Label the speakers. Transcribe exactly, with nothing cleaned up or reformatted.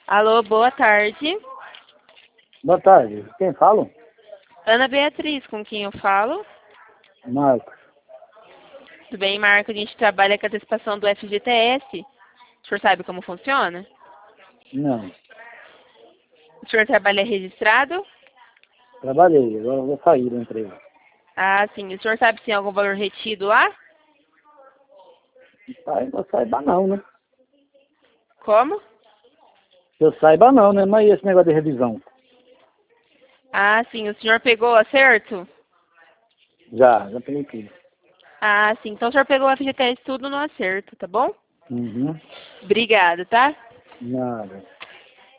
Speaker 1: Alô, boa tarde.
Speaker 2: Boa tarde. Quem fala?
Speaker 1: Ana Beatriz, com quem eu falo?
Speaker 2: Marcos.
Speaker 1: Tudo bem, Marco? A gente trabalha com a antecipação do F G T S. O senhor sabe como funciona?
Speaker 2: Não.
Speaker 1: O senhor trabalha registrado?
Speaker 2: Trabalhei, agora eu vou sair do emprego.
Speaker 1: Ah, sim. O senhor sabe se tem algum valor retido lá?
Speaker 2: Sai, não saiba não, né?
Speaker 1: Como?
Speaker 2: Eu saiba não, né? Mas e esse negócio de revisão?
Speaker 1: Ah, sim. O senhor pegou o acerto?
Speaker 2: Já, já peguei tudo.
Speaker 1: Ah, sim. Então o senhor pegou o F G T S tudo no acerto, tá bom?
Speaker 2: Uhum.
Speaker 1: Obrigada, tá?
Speaker 2: Nada.